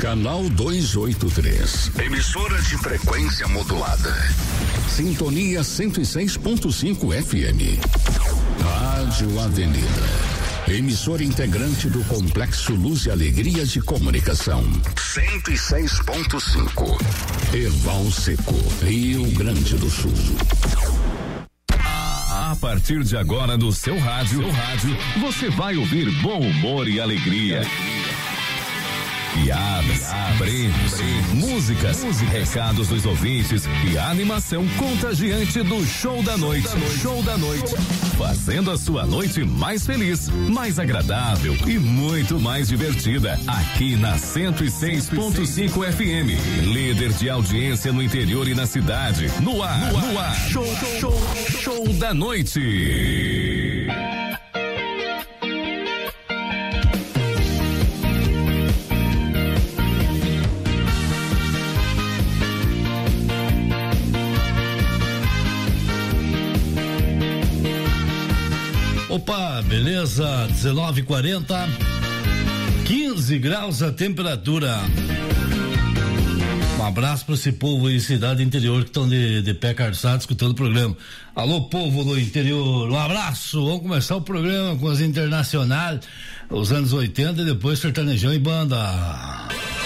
Canal 283. Emissora de frequência modulada. Sintonia 106.5 FM. Rádio Avenida. Emissora integrante do Complexo Luz e Alegria de Comunicação. 106.5. Erval Seco, Rio Grande do Sul. A partir de agora no seu rádio, você vai ouvir bom humor e alegria. Piadas, prêmios, músicas, recados dos ouvintes e a animação contagiante do Show da Noite. Fazendo a sua noite mais feliz, mais agradável e muito mais divertida. Aqui na 106.5 FM. Líder de audiência no interior e na cidade. No ar. Show da Noite. Opa, beleza? 19:40, 15 graus a temperatura. Um abraço para esse povo aí, cidade interior, que estão de pé calçado escutando o programa. Alô, povo do interior, um abraço. Vamos começar o programa com as internacionais, os anos 80 e depois sertanejão e banda.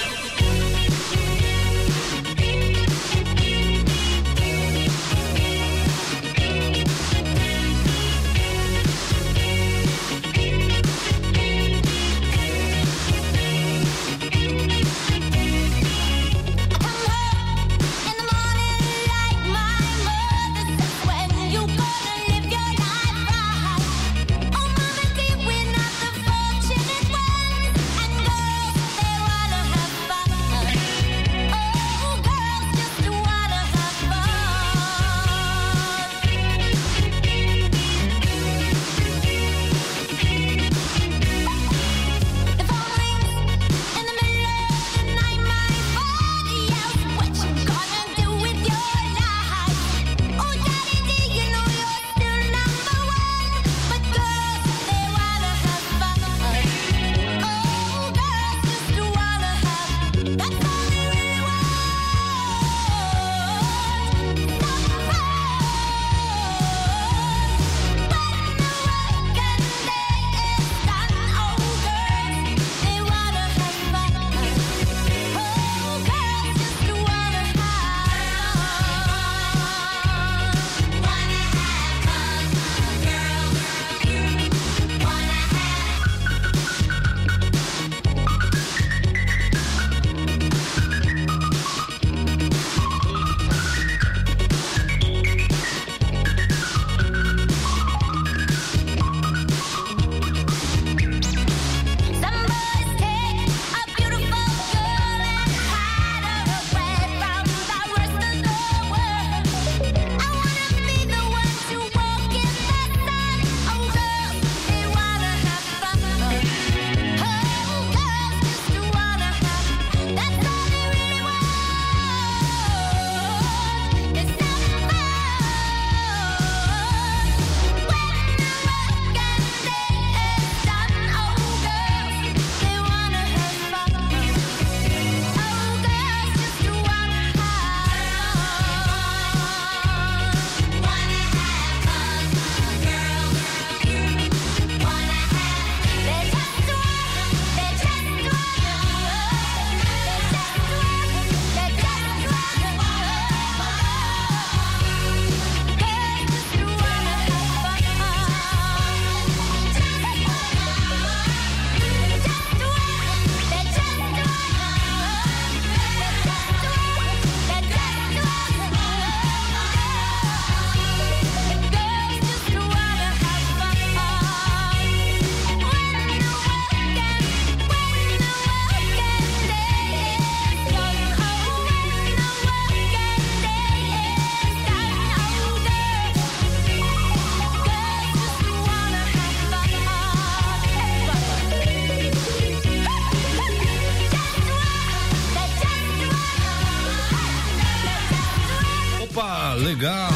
Legal,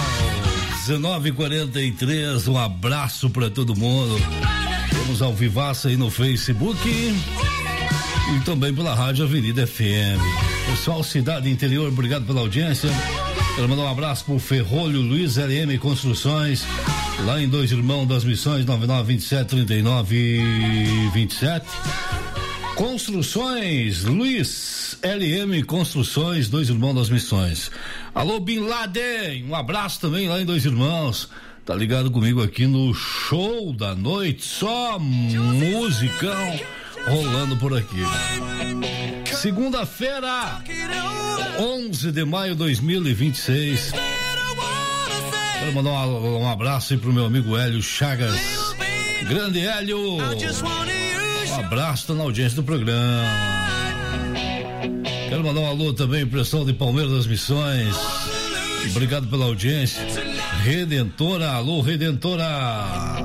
19:43, um abraço para todo mundo. Vamos ao vivaço aí no Facebook e também pela Rádio Avenida FM. Pessoal, cidade interior, obrigado pela audiência. Quero mandar um abraço pro Ferrolho Luiz LM Construções, lá em Dois Irmãos das Missões, 9927-3927. Construções, Luiz LM Construções, Dois Irmãos das Missões. Alô, Bin Laden, um abraço também lá em Dois Irmãos. Tá ligado comigo aqui no Show da Noite, só musicão rolando por aqui. Segunda-feira, 11 de maio de 2026. Quero mandar um abraço aí pro meu amigo Hélio Chagas. Grande Hélio! Um abraço, tá na audiência do programa. Quero mandar um alô também pro pessoal de Palmeiras das Missões. Obrigado pela audiência. Redentora, alô Redentora.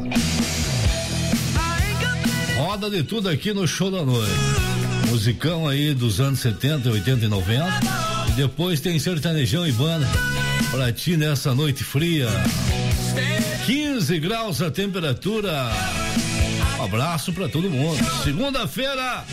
Roda de tudo aqui no Show da Noite. Musicão aí dos anos 70, 80 e 90. E depois tem sertanejão e banda pra ti nessa noite fria. 15 graus a temperatura. Um abraço pra todo mundo. Segunda-feira.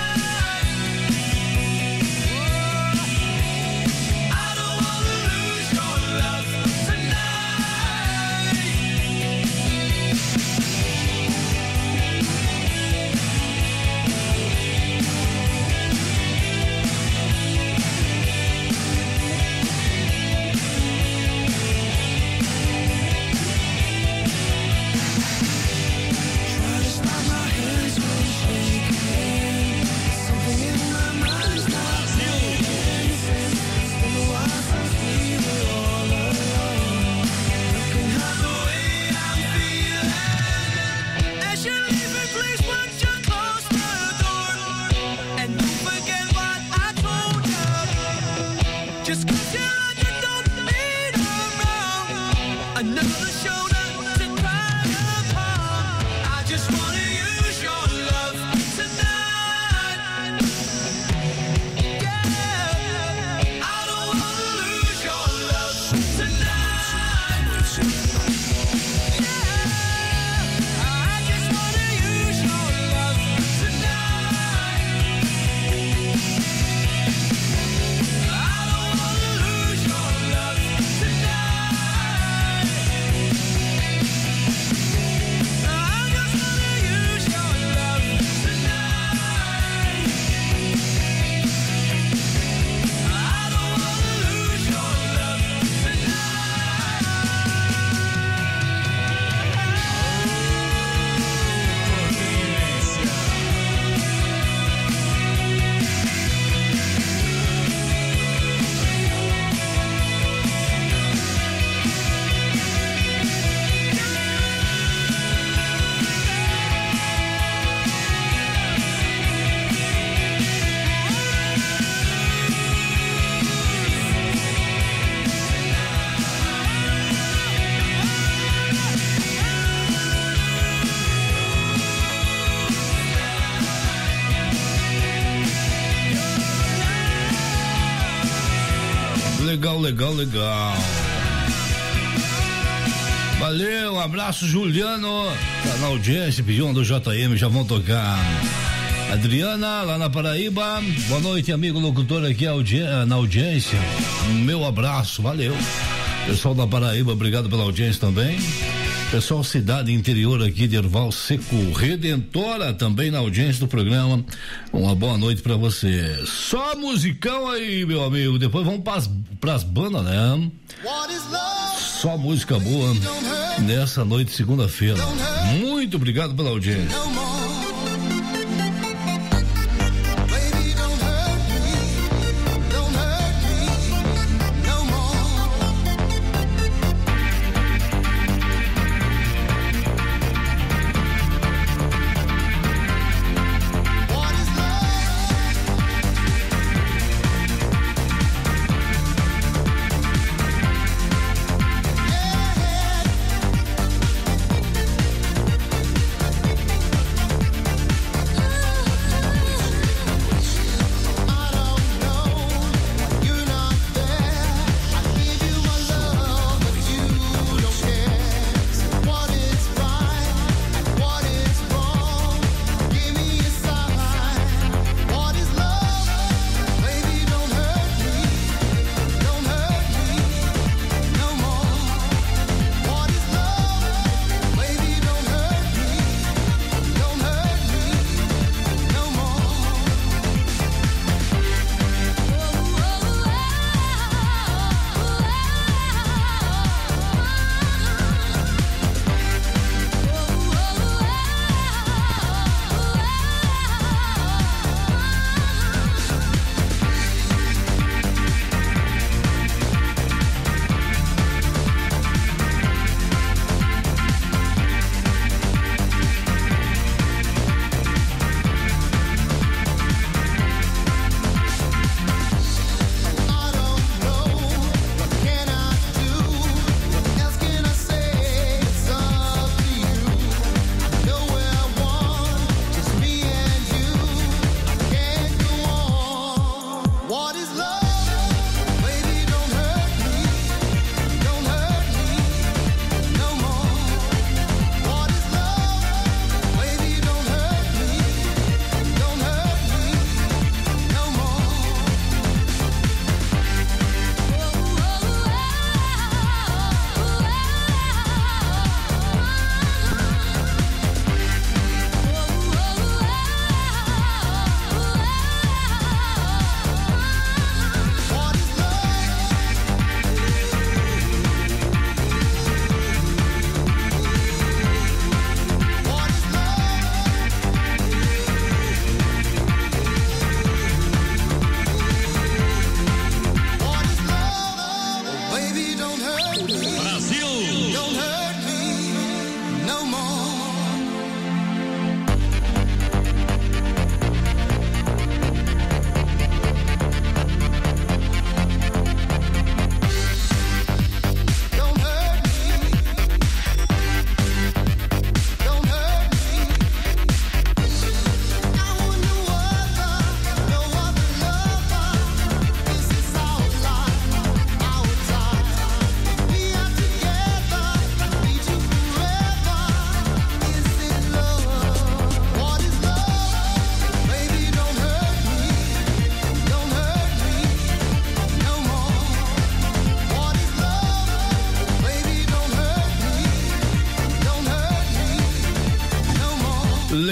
Legal. Valeu, um abraço, Juliano. Tá na audiência, pediu um do JM, já vão tocar. Adriana, lá na Paraíba. Boa noite, amigo locutor aqui na audiência. Meu abraço, valeu. Pessoal da Paraíba, obrigado pela audiência também. Pessoal, cidade interior aqui de Erval Seco, Redentora também na audiência do programa. Uma boa noite pra você. Só musicão aí, meu amigo. Depois vamos pras bandas, né? Só música boa nessa noite, segunda-feira. Muito obrigado pela audiência.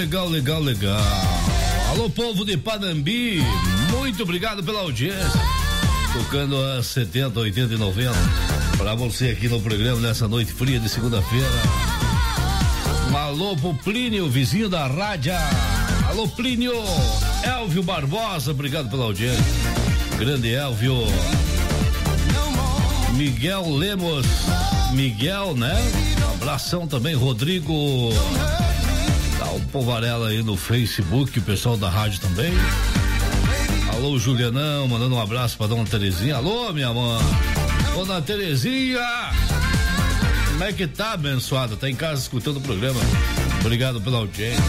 legal. Alô, povo de Panambi, muito obrigado pela audiência. Tocando a 70, 80 e 90 pra você aqui no programa nessa noite fria de segunda-feira. Alô pro Plínio, vizinho da rádio. Alô, Plínio. Elvio Barbosa, obrigado pela audiência. Grande Elvio. Miguel Lemos. Miguel, né? Abração também, Rodrigo. Dá um povarela aí no Facebook, o pessoal da rádio também. Alô, Julianão, mandando um abraço pra dona Terezinha. Alô, minha mãe. Dona Terezinha. Como é que tá, abençoada? Tá em casa escutando o programa. Obrigado pela audiência.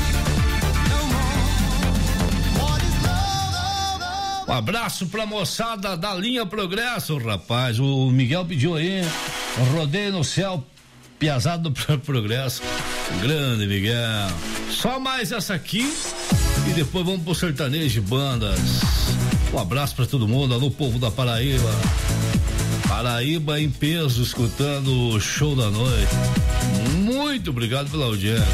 Um abraço pra moçada da linha Progresso, rapaz. O Miguel pediu aí, rodeio no céu, piazado do Progresso. Grande Miguel. Só mais essa aqui e depois vamos pro sertanejo de bandas. Um abraço pra todo mundo. Alô, povo da Paraíba. Paraíba em peso, escutando o show da noite. Muito obrigado pela audiência.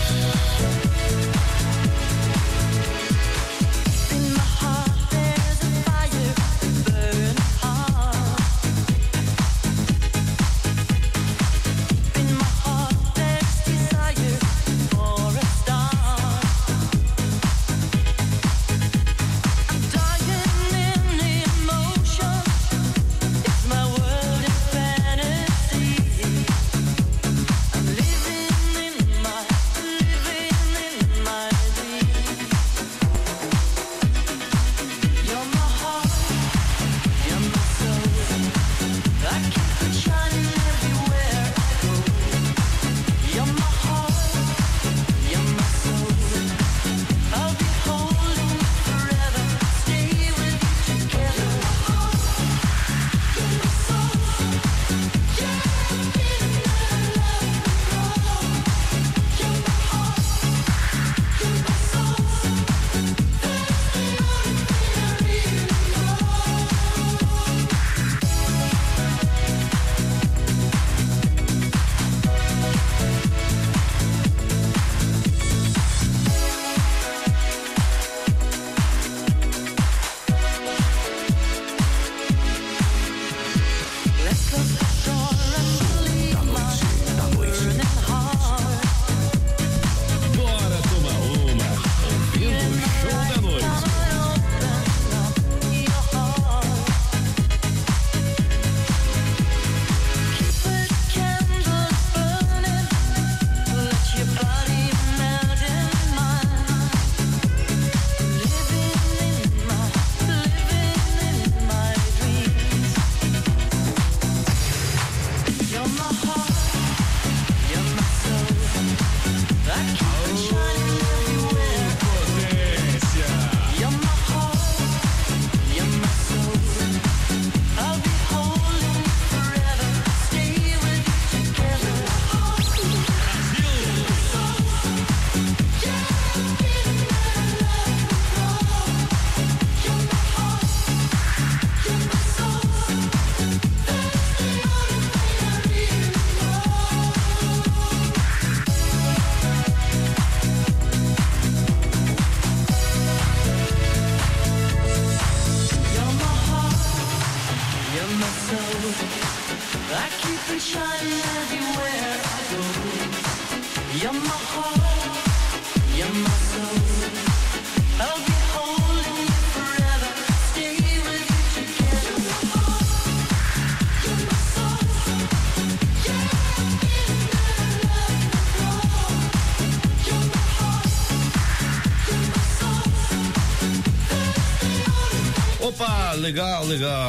Opa, legal,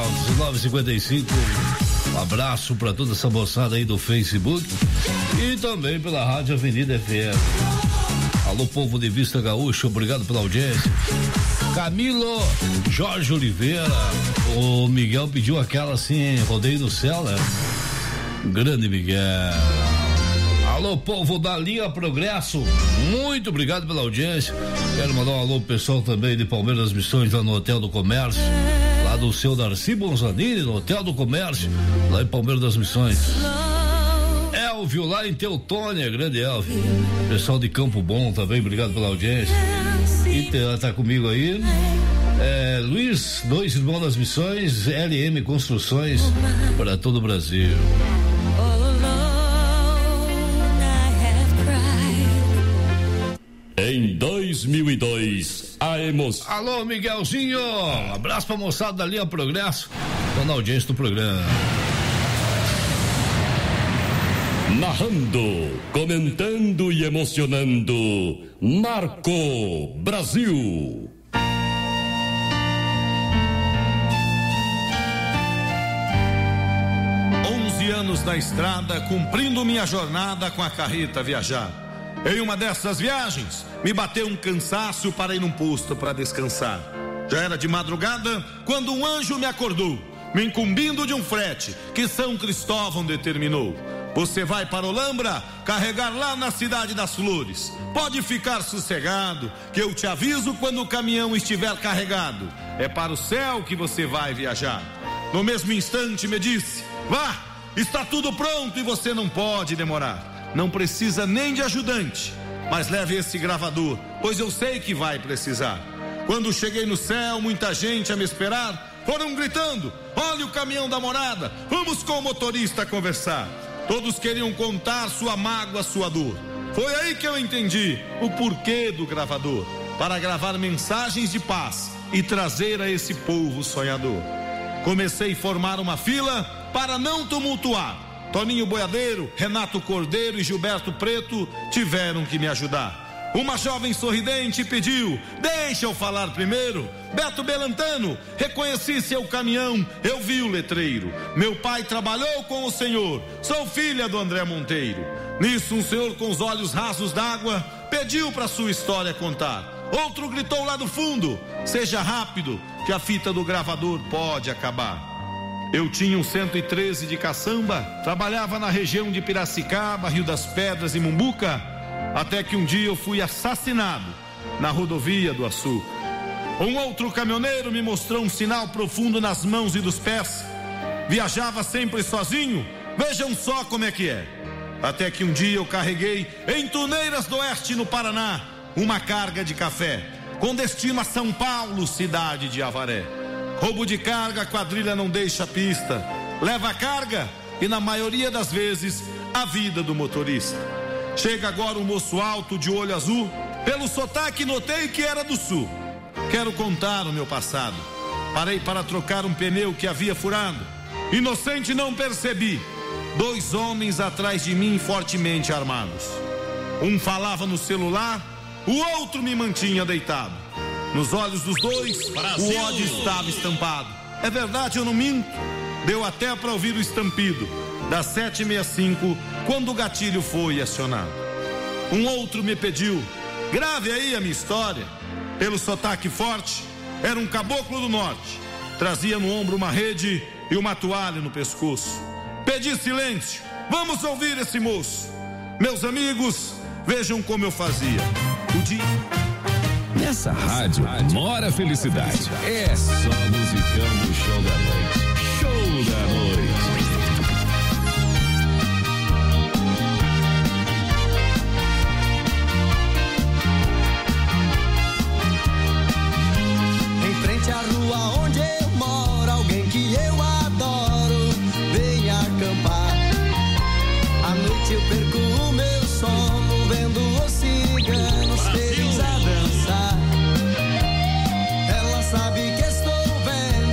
19h55. Um abraço pra toda essa moçada aí do Facebook e também pela Rádio Avenida FM. Alô, povo de Vista Gaúcha, obrigado pela audiência. Camilo Jorge Oliveira, o Miguel pediu aquela assim, rodeio no céu, né? Grande Miguel. Alô, povo da linha Progresso, muito obrigado pela audiência. Quero mandar um alô pro pessoal também de Palmeiras das Missões, lá no Hotel do Comércio, lá do seu Darcy Bonzanini, no Hotel do Comércio, lá em Palmeiras das Missões. Elvio lá em Teutônia, grande Elvio. Pessoal de Campo Bom também, obrigado pela audiência. E tá comigo aí. Luiz, 2 Irmãos das Missões, LM Construções para todo o Brasil. Em 2002, a emoção. Alô, Miguelzinho, abraço pra moçada da Linha Progresso, tô na audiência do programa. Narrando, comentando e emocionando, Marco Brasil. Anos na estrada, cumprindo minha jornada com a carreta viajar. Em uma dessas viagens, me bateu um cansaço para ir num posto para descansar. Já era de madrugada quando um anjo me acordou, me incumbindo de um frete que São Cristóvão determinou. Você vai para Olambra, carregar lá na Cidade das Flores. Pode ficar sossegado, que eu te aviso quando o caminhão estiver carregado. É para o céu que você vai viajar. No mesmo instante me disse: vá! Está tudo pronto e você não pode demorar. Não precisa nem de ajudante, mas leve esse gravador, pois eu sei que vai precisar. Quando cheguei no céu, muita gente a me esperar foram gritando: olha o caminhão da morada, vamos com o motorista conversar. Todos queriam contar sua mágoa, sua dor. Foi aí que eu entendi o porquê do gravador, para gravar mensagens de paz e trazer a esse povo sonhador. Comecei a formar uma fila para não tumultuar. Toninho Boiadeiro, Renato Cordeiro e Gilberto Preto tiveram que me ajudar. Uma jovem sorridente pediu: deixa eu falar primeiro. Beto Belantano, reconheci seu caminhão, eu vi o letreiro. Meu pai trabalhou com o senhor, sou filha do André Monteiro. Nisso um senhor com os olhos rasos d'água pediu para sua história contar. Outro gritou lá do fundo: seja rápido, que a fita do gravador pode acabar. Eu tinha um 113 de caçamba, trabalhava na região de Piracicaba, Rio das Pedras e Mumbuca, até que um dia eu fui assassinado na rodovia do Açúcar. Um outro caminhoneiro me mostrou um sinal profundo nas mãos e dos pés. Viajava sempre sozinho, vejam só como é que é. Até que um dia eu carreguei em Tuneiras do Oeste, no Paraná, uma carga de café, com destino a São Paulo, cidade de Avaré. Roubo de carga, a quadrilha não deixa pista. Leva a carga e, na maioria das vezes, a vida do motorista. Chega agora um moço alto, de olho azul. Pelo sotaque notei que era do sul. Quero contar o meu passado. Parei para trocar um pneu que havia furado. Inocente não percebi. 2 homens atrás de mim, fortemente armados. Um falava no celular, o outro me mantinha deitado. Nos olhos dos dois, Brasil, o ódio estava estampado. É verdade, eu não minto. Deu até para ouvir o estampido das 7h65, quando o gatilho foi acionado. Um outro me pediu: grave aí a minha história. Pelo sotaque forte, era um caboclo do norte. Trazia no ombro uma rede e uma toalha no pescoço. Pedi silêncio, vamos ouvir esse moço. Meus amigos, vejam como eu fazia. O dia... Nessa rádio mora a felicidade. É só musicão do Show da Noite. Show da Noite. Em frente à rua onde eu moro, alguém que eu adoro vem acampar. À noite eu perco o meu sono vendo os ciganos felizes a dançar. Ela sabe que estou vendo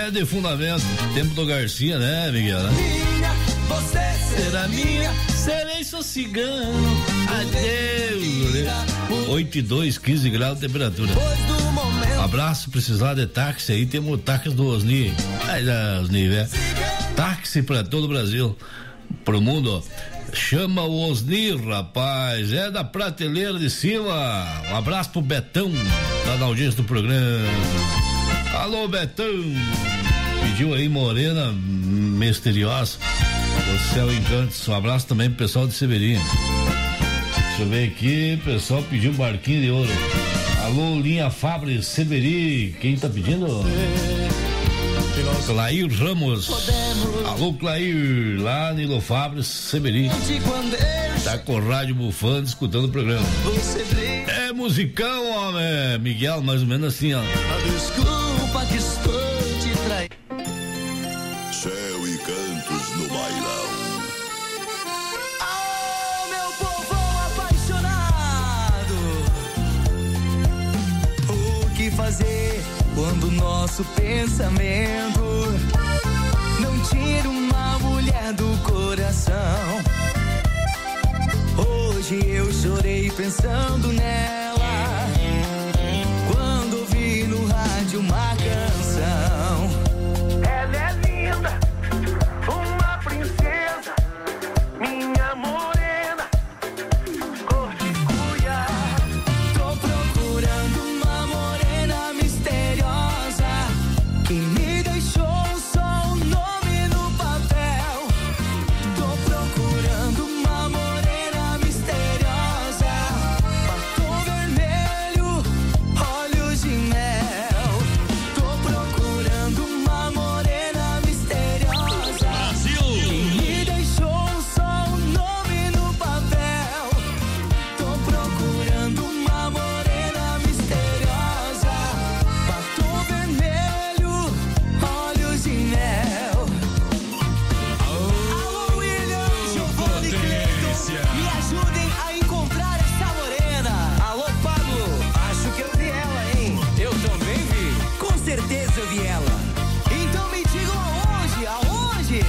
É de fundamento. Tempo do Garcia, né, Miguel? Minha, você será minha, serei só cigano. Adeus. 8:02, 15 graus de temperatura. Abraço, precisar de táxi aí, temos o táxi do Osni. Osni, velho. Táxi pra todo o Brasil, pro mundo. Chama o Osni, rapaz, é da prateleira de cima. Um abraço pro Betão, tá na audiência do programa. Alô, Betão. Pediu aí Morena Misteriosa, o Céu Encantos. Um abraço também pro pessoal de Severinha. Deixa eu ver aqui, o pessoal pediu Barquinho de Ouro. Alô, Linha Fabre Severi, quem tá pedindo? Clair Ramos. Alô, Clair, lá Nilo Fabre Severi. Tá com o rádio bufando, escutando o programa. É musicão, homem. Miguel, mais ou menos assim, ó. Desculpa que estou te traindo. Céu e cantos no bailão. Fazer quando nosso pensamento não tira uma mulher do coração. Hoje eu chorei pensando nela quando ouvi no rádio uma canção. Ela é linda, uma princesa, minha morena, cor de cuia. Tô procurando uma morena misteriosa que me deixou só o nome no papel. Tô procurando uma morena misteriosa, batom vermelho, olhos de mel. Tô procurando uma morena misteriosa que me deixou só o nome no papel. Tô procurando uma morena misteriosa, batom vermelho, olhos de mel. Alô, William, Giovanni e Cleiton, me ajudem a encontrar essa morena. Alô, Pablo, acho que eu vi ela, hein? Eu também vi. Com certeza eu vi ela. Então me digam aonde, aonde?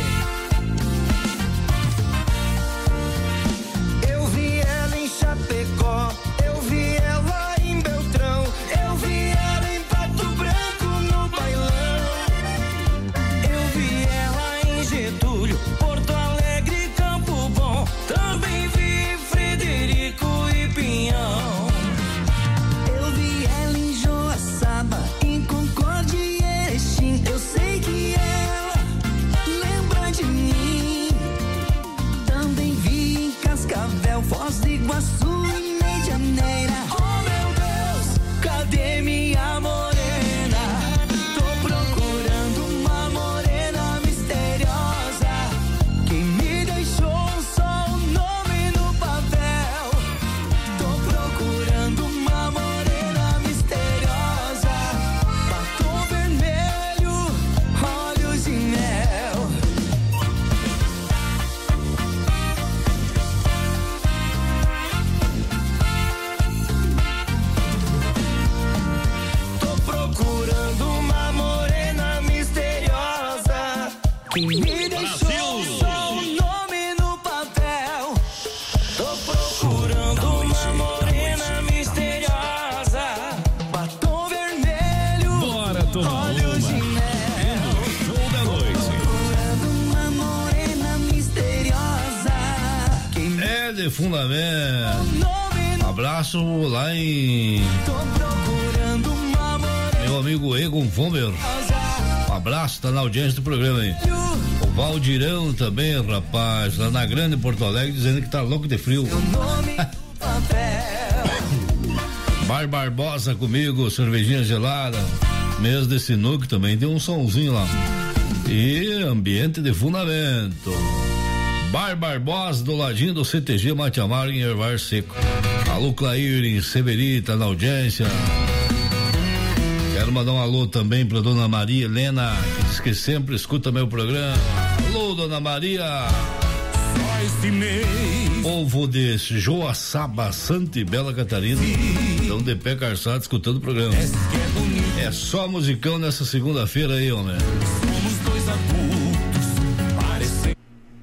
Eu vi ela em Chapecó, eu vi ela em Beltrão, eu vi ela em Pato Branco no bailão. Eu vi ela em Getúlio, Porto Alegre, Campo Bom, também vi Frederico e Pinhão. Eu vi ela em Joaçaba, em Concórdia e Erechim. Eu sei que ela lembra de mim. Também vi em Cascavel, Foz do Iguaçu e Medianeira. Oh meu Deus, cadê minha morena? Tô procurando uma morena misteriosa que me deixou só o nome no papel. Tô procurando uma morena misteriosa, batom vermelho, olhos de mel. Tô procurando uma morena misteriosa que me deixou só o nome no papel. Tô procurando uma morena misteriosa, batom vermelho, Bora tomar olhos de mel. Show da noite. Procurando uma morena misteriosa que me É de fundamento. nome no Abraço lá em Tô procurando uma morena meu amigo Egon Fomber. Um abraço, tá na audiência do programa aí. O Valdirão também, rapaz, lá na Grande Porto Alegre, dizendo que tá louco de frio. nome no papel. Bar Barbosa comigo, cervejinha gelada. Mesa de sinuca também, tem um somzinho lá. E ambiente de fundamento. Bar Barbosa, do ladinho do CTG Mate Amargo em Ervar Seco. Alô, Clair em Severi, tá na audiência. Quero mandar um alô também pra dona Maria Helena, que diz que sempre escuta meu programa. Alô, dona Maria. Só estimei Povo de Joaçaba, Santa e Bela Catarina, estão de pé calçado escutando o programa. É só musicão nessa segunda-feira aí, homem. Somos dois adultos, parecem.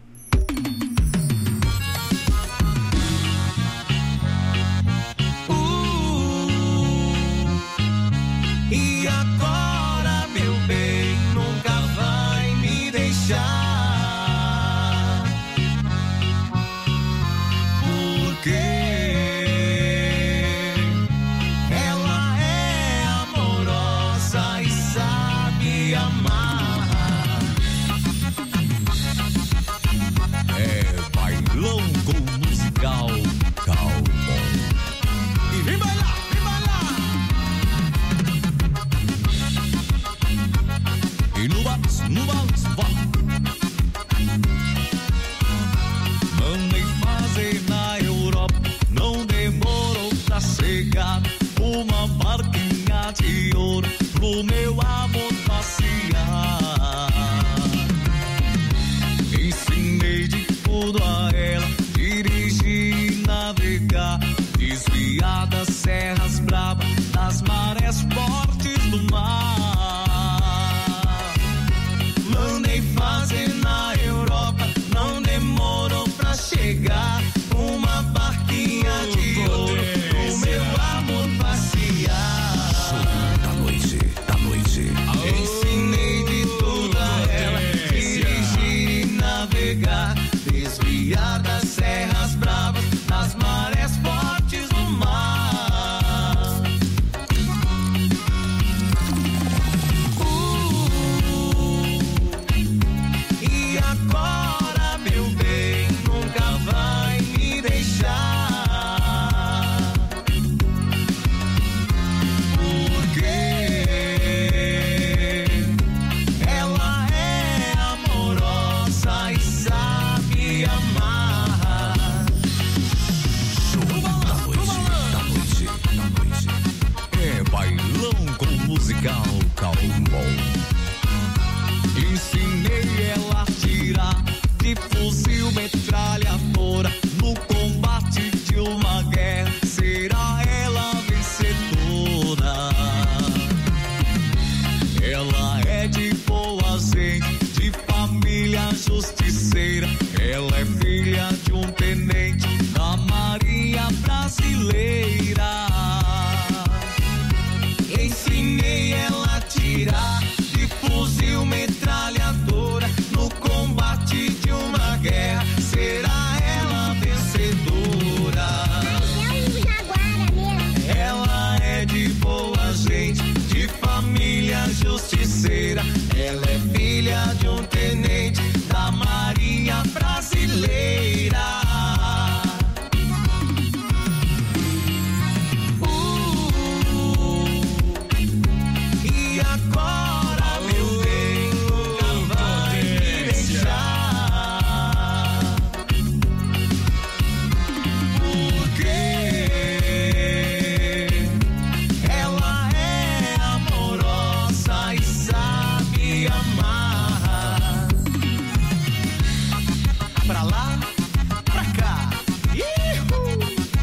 E agora, meu bem, nunca vai me deixar. Ela é amorosa e sabe amar. É bailão com musical Calmon. E vem bailar, vem bailar. E no vals, vá. Mandei fazer na Europa, não demorou pra chegar uma barquinha de ouro pro meu amor passear. Ensinei de tudo a ela, dirigir, navegar, desviar das serras bravas, das marés fortes do mar. Mandei fazer na Europa, não demorou pra chegar uma barquinha de ouro pro meu amor passear. Da noite. Ensinei de tudo a ela, dirigir e navegar, desviar das serras bravas, das marés fortes do mar. E agora, meu bem, nunca vai me deixar. Porque ela é amorosa e sabe amar. Da noite. É bailão com musical Calmon. Ensinei ela a tirar de fuzil metralhadora no combate de uma guerra. Será ela vencedora? Ela é de boa gente, de família justiceira. Ela é filha de um tenente da Marinha Brasileira. Ensinei ela a tirar de fuzil metralhadora no combate de uma guerra. Será ela vencedora? Ela é de boa gente, de família justiceira. Ela é filha de um tenente da Marinha Brasileira. E agora, meu bem, nunca vai me deixar. Porque ela é amorosa e sabe amar. Pra lá, pra cá. Ihu!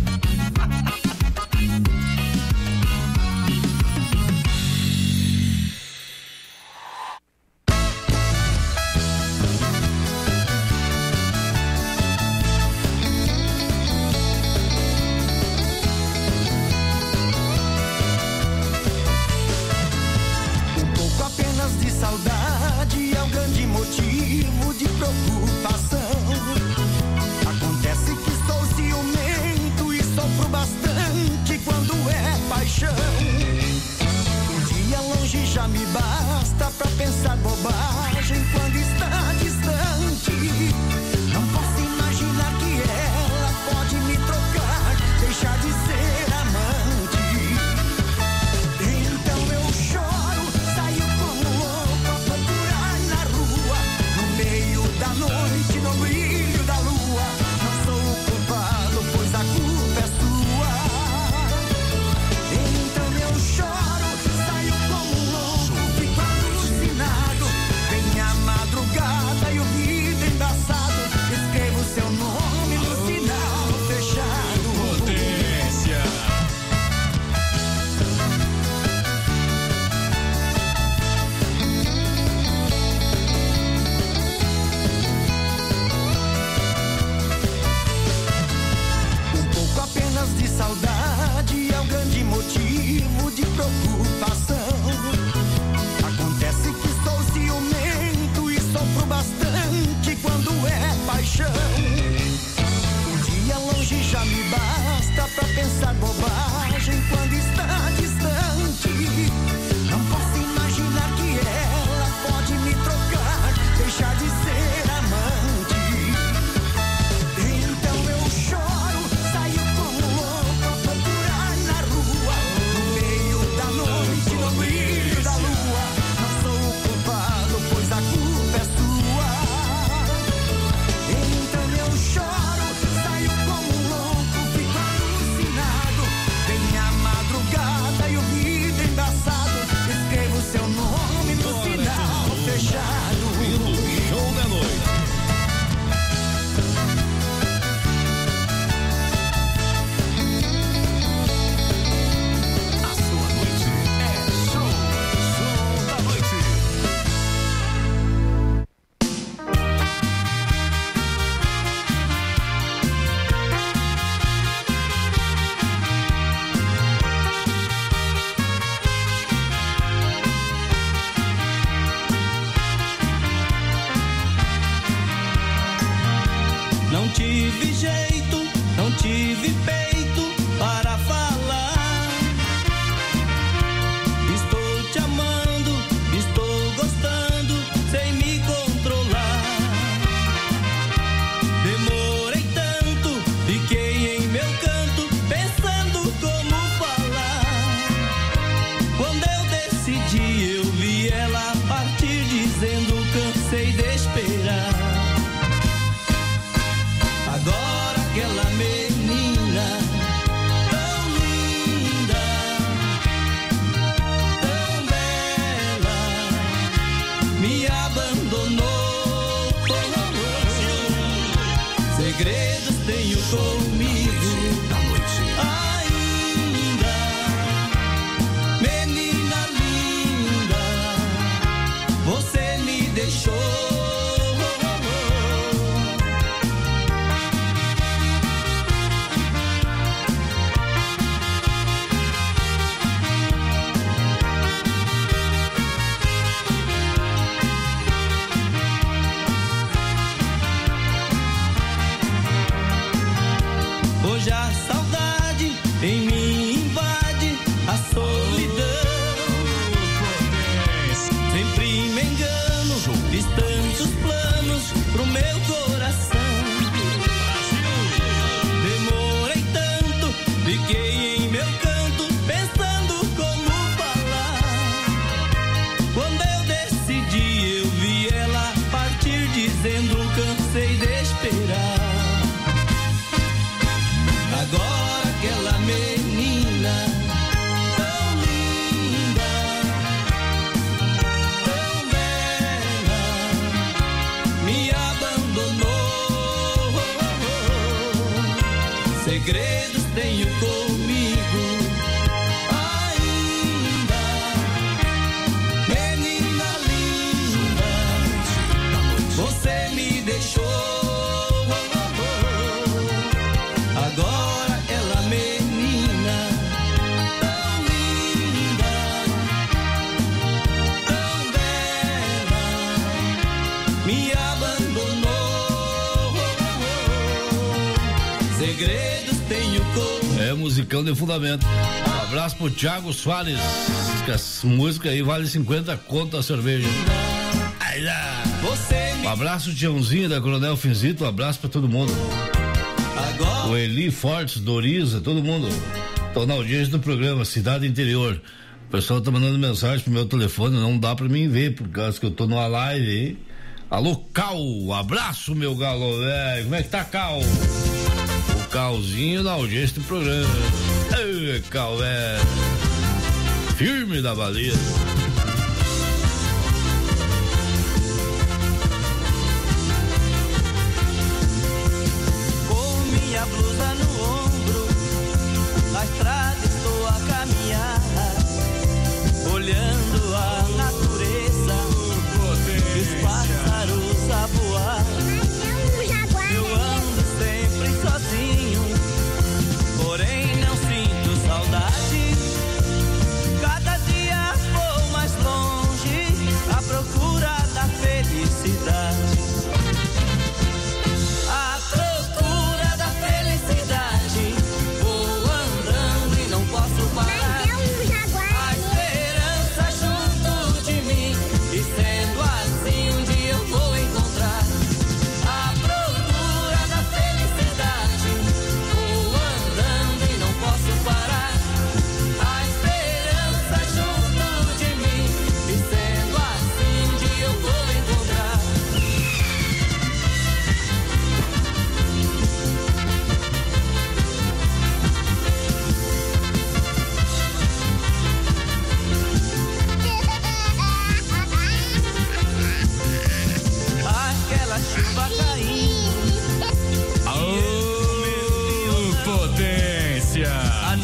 Um pouco apenas de saudade é um grande motivo de preocupação. Acontece que sou ciumento e sofro bastante quando é paixão. Um dia longe já me basta pra pensar bobagem quando está distante. Não posso imaginar que ela pode me trocar, deixar de ser amante. Então eu choro, saio como louco a procurar na rua, no meio da noite, no brilho da lua. Não sou o culpado, pois a culpa é sua. Então eu choro, saio como louco, fico alucinado, preocupação. Acontece que sou ciumento e sofro bastante quando é paixão. Um dia longe já me basta pra pensar bobagem quando está distante. Não posso imaginar que ela pode me trocar, deixar de ser amante. Então eu choro, saio como louco a procurar na rua, no meio da noite, no brilho da lua. Não sou o culpado, pois a culpa é sua. Então eu choro, saio como louco, fico alucinado. Vem a madrugada e o vidro embaçado, escrevo seu nome no sinal fechado. Show da noite. A sua noite é show da noite. Não tive jeito, não tive peito para falar. Estou te amando, estou gostando, sem me controlar. Demorei tanto, fiquei em meu canto, pensando como falar. Quando eu decidi, eu vi ela partir, dizendo cansei de esperar. Agora aquela menina tão linda, tão bela, me abandonou. Segredos tenho comigo ainda, menina linda, você me deixou. Hoje a saudade em mim invade a solidão. Sempre me engano, fiz tantos planos pro meu coração. Demorei tanto, fiquei em meu canto, pensando como falar. Quando eu decidi, eu vi ela partir, dizendo cansei de esperar. Agora aquela menina tão linda, tão bela, me abandonou. Segredos tenho comigo ainda, menina linda, você me deixou. Agora ela menina tão linda, tão bela, me abandonou. Segredos tenho com... É musicão de fundamento. Um abraço pro Thiago Soares, que essa música aí vale 50 conto a cerveja. Ai, lá. Um abraço, Tiãozinho da Coronel Finzito, um abraço pra todo mundo. Agora... O Eli Fortes, Doriza, todo mundo. Tô na audiência do programa Cidade Interior. O pessoal tá mandando mensagem pro meu telefone, não dá pra mim ver, por causa que eu tô numa live aí. Alô, Cal, abraço, meu galo velho. Como é que tá, Cal? O Calzinho na audiência do programa. Ei, Cal, velho. Firme da baleia. Minha blusa no ombro, na estrada estou a caminhar, olhando a natureza, e os pássaros a voar. Eu ando sempre sozinho, porém não sinto saudade. Cada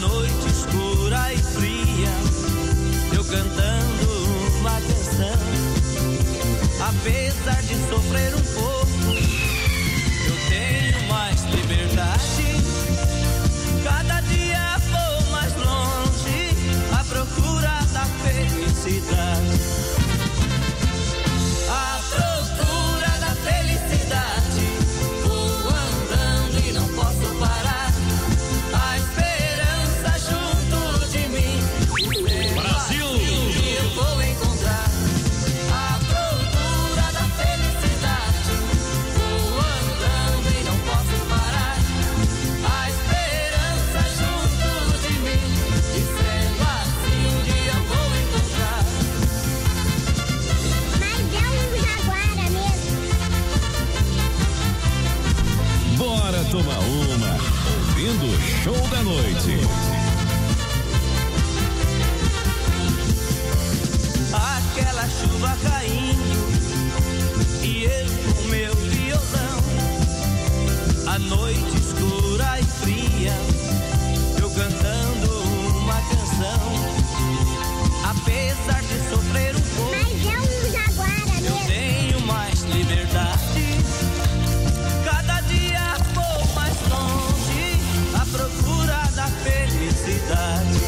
noite escura e fria, eu cantando uma canção. Apesar de sofrer um pouco, eu tenho mais liberdade. Cada dia vou mais longe à procura da felicidade. À procura da felicidade, vou andando e não posso parar. A esperança junto de mim, Brasil, assim eu vou encontrar. À procura da felicidade, vou andando e não posso parar. A esperança junto de mim, e sendo assim um dia eu vou encontrar. Mas é um jaguara mesmo. Bora tomar uma, ouvindo o Show da Noite. Aquela chuva caindo e eu com meu violão. A noite escura e fria, eu cantando uma canção. Apesar de sofrer um pouco, Mas é um jaguara eu mesmo. tenho mais liberdade. Cada dia vou mais longe à procura da felicidade.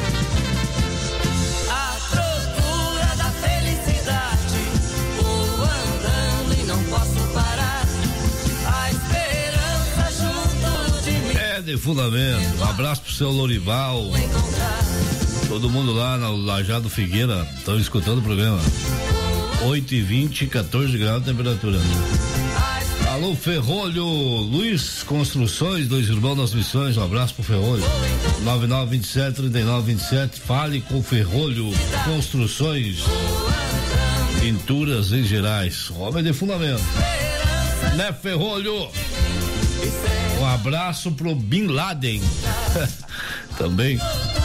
À procura da felicidade, vou andando e não posso parar. A esperança junto de mim, De fundamento. Um abraço pro seu Lorival. encontrar. Todo mundo lá na Lajado Figueira estão escutando o programa. 8h20, 14 graus de temperatura. Alô, Ferrolho, Luiz Construções, dois irmãos das Missões, um abraço pro Ferrolho. 9927-3927, fale com Ferrolho Construções, pinturas em gerais, homem de fundamento. Né, Ferrolho? Um abraço pro Bin Laden. Também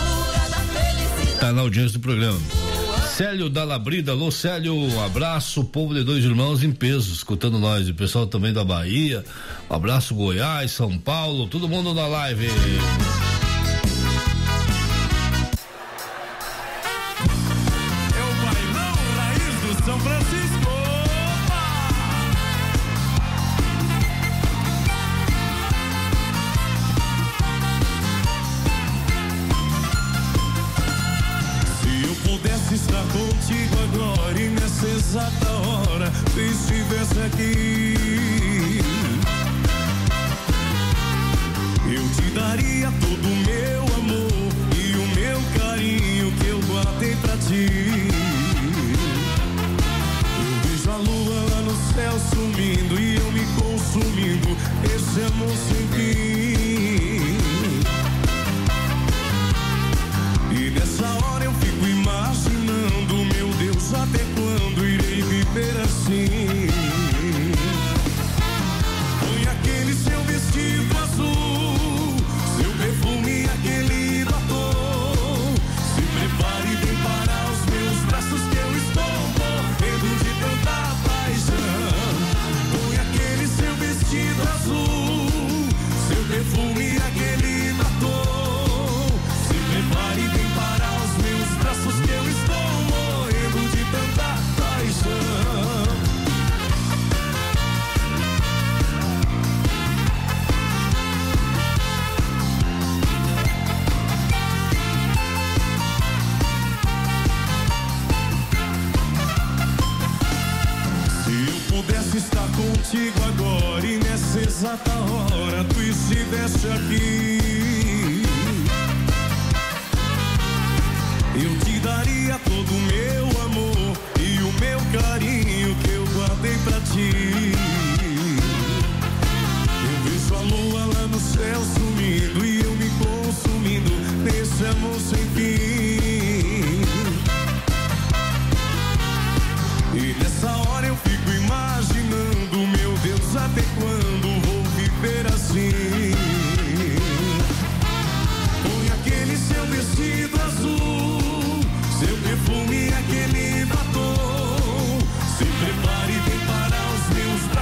tá na audiência do programa. Célio da Labrida, alô Célio, um abraço, povo de dois irmãos em peso, escutando nós, o pessoal também da Bahia, um abraço Goiás, São Paulo, todo mundo na live. É o bailão raiz do São Francisco. Se eu pudesse estar contigo agora e nessa exata hora, se estivesse aqui, eu te daria todo o meu amor e o meu carinho que eu guardei pra ti. Eu vejo a lua lá no céu sumindo e eu me consumindo, esse amor sem fim. E nessa hora eu fico imaginando, meu Deus, até quando irei viver assim? Põe aquele seu vestido azul, seu perfume e aquele batom. Se prepare bem para os meus braços que eu estou morrendo de tanta paixão. Põe aquele seu vestido azul, seu perfume e aquele batom. Se prepare bem para os meus braços que eu estou morrendo de tanta paixão. Se eu pudesse estar contigo agora e nessa exata hora tu estivesse aqui, eu te daria todo o meu amor e o meu carinho que eu guardei pra ti. Eu vejo a lua lá no céu sumindo e eu me consumindo nesse amor sem fim. E nessa hora eu fico imaginando, meu Deus, até quando vou viver assim? Põe aquele seu vestido azul, seu perfume e aquele batom. Se prepare bem para os meus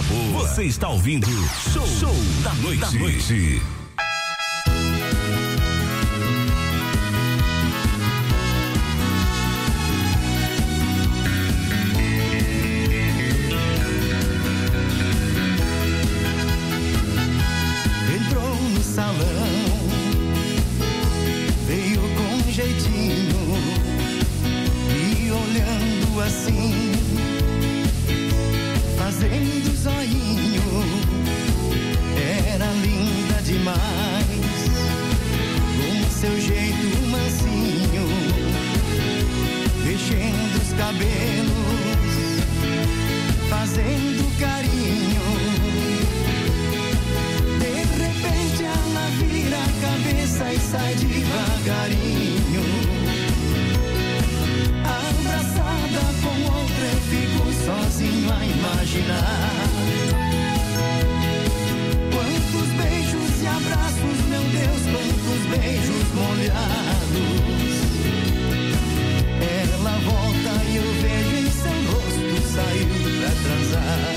boa. Você está ouvindo Show da Noite. Entrou no salão, veio com jeitinho, e olhando assim, fazendo zoinho, era linda demais, com seu jeito mansinho, mexendo os cabelos, fazendo carinho. De repente ela vira a cabeça e sai devagarinho, abraçada com outra eu fico sozinho a imaginar. Quantos beijos e abraços, meu Deus, quantos beijos molhados. Ela volta e eu vejo em seu rosto, saiu pra transar.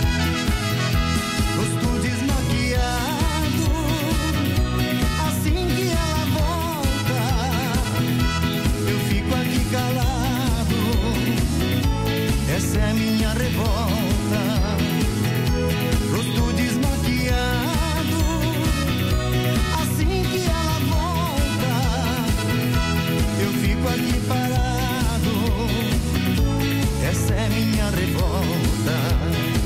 Rosto desmaquiado, assim que ela volta, eu fico aqui calado. Essa é minha revolta. Rosto desmaquiado, assim que ela volta, eu fico aqui parado. Essa é minha revolta.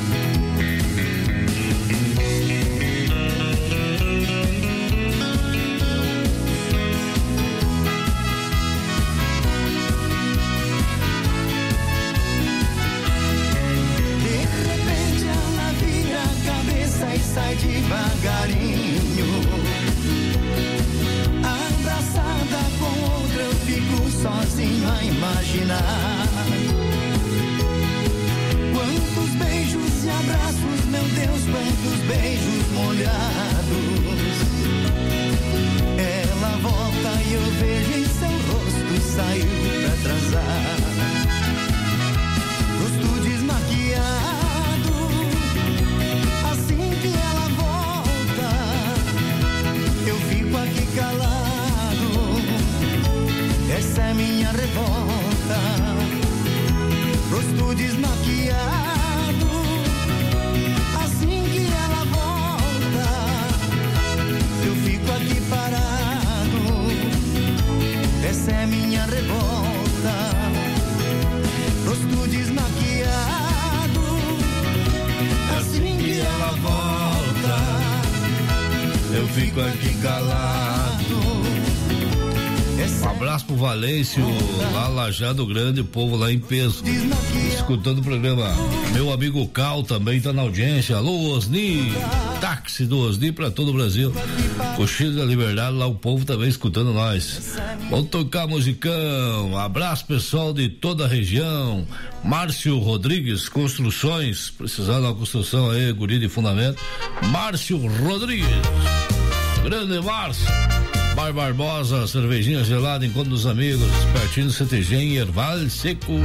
E sai devagarinho, abraçada com outra eu fico sozinho a imaginar. Quantos beijos e abraços, meu Deus, quantos beijos molhados. Ela volta e eu vejo em seu rosto, saiu pra transar. Rosto desmaquiado, eu fico aqui calado. Essa é minha revolta. Rosto desmaquiado, assim que ela volta, eu fico aqui parado. Essa é minha revolta. Rosto desmaquiado, assim que ela volta, eu fico aqui calado. Um abraço pro Valêncio, lá Lajado Grande, o povo lá em peso, escutando o programa. Meu amigo Cal também tá na audiência. Alô, Osni, táxi do Osni pra todo o Brasil. Cochilo da Liberdade, lá o povo também escutando nós. Vamos tocar musicão. Abraço pessoal de toda a região. Márcio Rodrigues, Construções, precisando de uma construção aí, guri de fundamento. Márcio Rodrigues, grande Márcio. Bar Barbosa, cervejinha gelada, encontro dos amigos, pertinho do CTG em Erval Seco.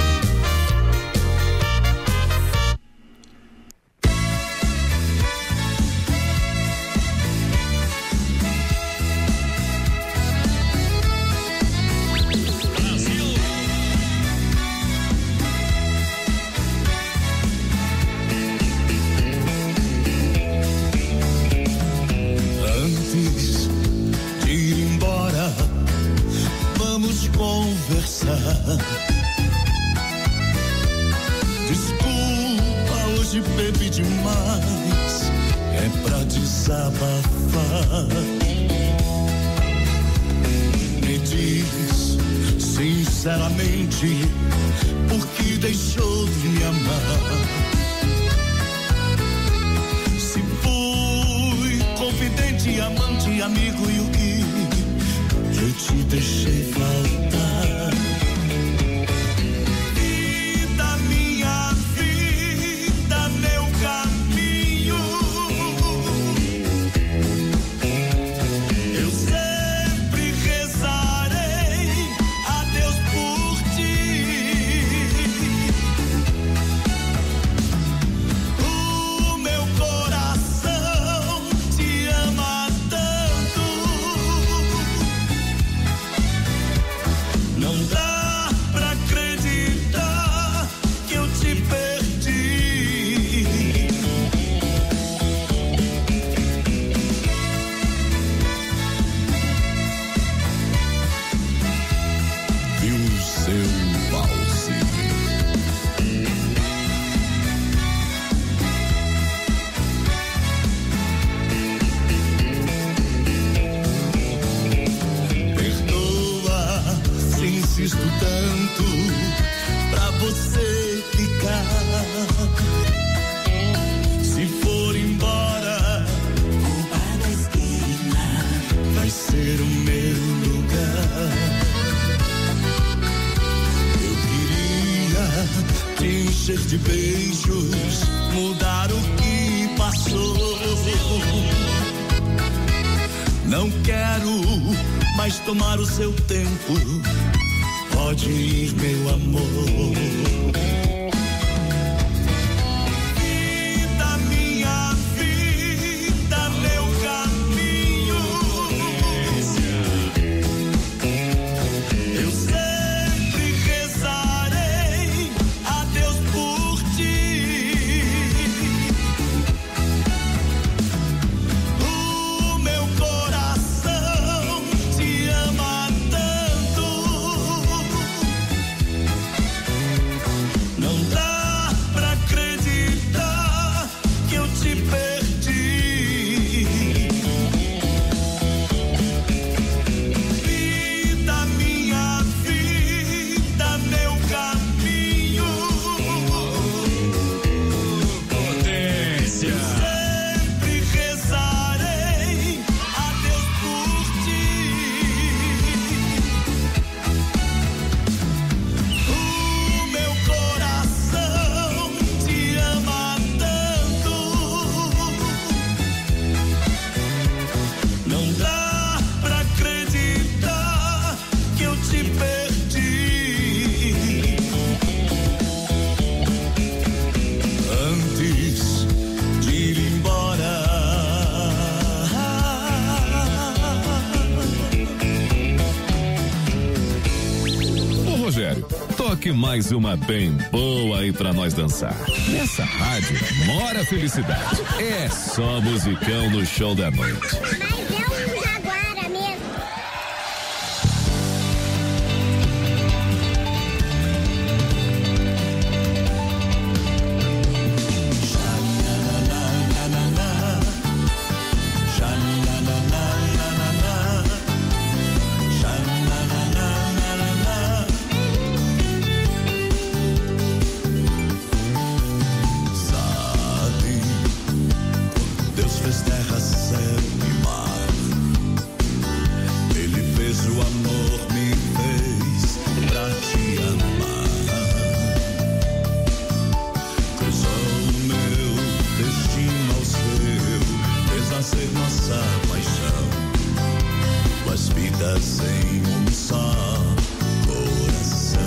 Desculpa, hoje bebi demais, é pra desabafar. Me diz sinceramente por que deixou de me amar. Se fui confidente, amante, amigo e o que eu te deixei faltar. Não quero mais tomar o seu tempo. Pode ir, meu amor. Vida, minha vida, meu caminho. Eu sempre rezarei a Deus por ti. O meu coração te ama tanto. Não dá pra acreditar que eu te perdi. Vida, minha vida, meu caminho. Potência. Sempre rezarei a Deus por ti. O meu coração te ama tanto. Não dá pra acreditar que eu te perdi. Antes de ir embora, Ô Rogério, toque mais uma bem boa aí pra nós dançar. Nessa rádio mora a felicidade. É só musicão no show da noite. Mas é um jaguara mesmo. sabe, Deus fez terra, céu e mar. Ele fez o amor, me fez pra te amar. Cruzou o meu destino ao seu, fez nascer nossa paixão. Duas vidas em um só coração.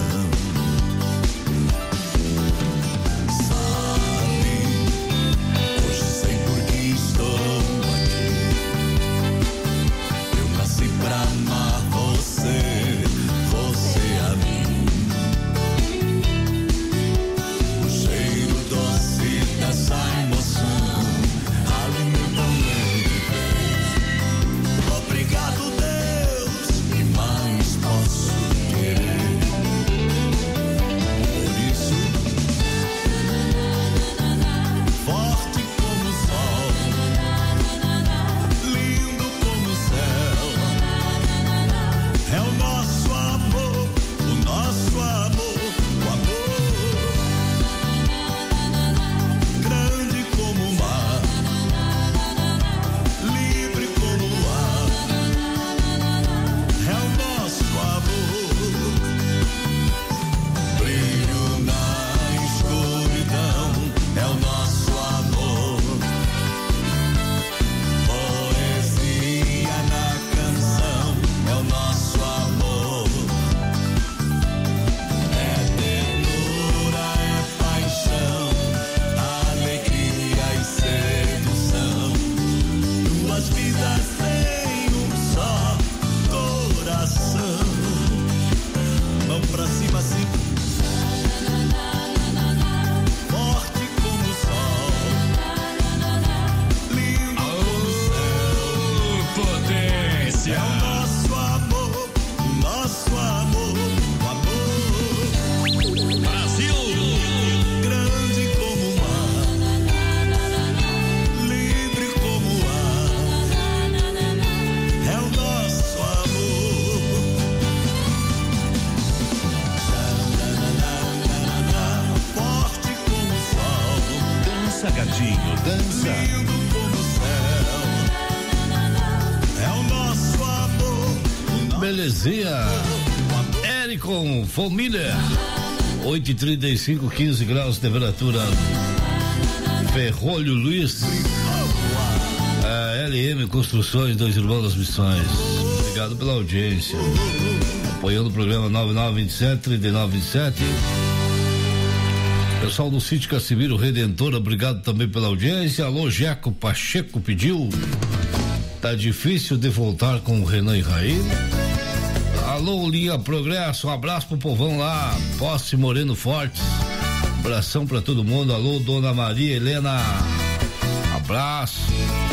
Sabe, hoje sei por que estou aqui. Eu nasci pra amar você, você a mim. O cheiro doce dessa emoção alimenta o meu viver. Obrigado, Deus, que mais posso querer? Por isso, forte como o sol, lindo como o céu, é o nosso amor, o nosso amor, o amor, grande como o mar, livre como o ar, é o nosso amor, brilho na escuridão, é o nosso amor, poesia na canção, é o nosso amor, é ternura, é paixão, alegria e sedução, duas vidas em um só coração. Mão pra cima assim, forte como o sol, lindo como o céu, potência. É o nosso amor, o amor, Brasil, grande como o mar, livre como o ar, é o nosso amor. Forte como o sol, Dança, gatinho, dança. lindo como o céu, é o nosso amor, Belezinha. Ericon Família. 8h35, 15 graus de temperatura. Ferrolho Luiz. LM Construções, Dois Irmãos das Missões. Obrigado pela audiência. Apoiando o programa 9927-3927. Pessoal do Sítio Casimiro Redentor, obrigado também pela audiência. Alô, Jeco Pacheco pediu. Tá difícil de voltar com o Renan e Raí. Alô, Linha Progresso, um abraço pro povão lá. Posse Moreno Fortes. Abração pra todo mundo. Alô, Dona Maria Helena. Abraço.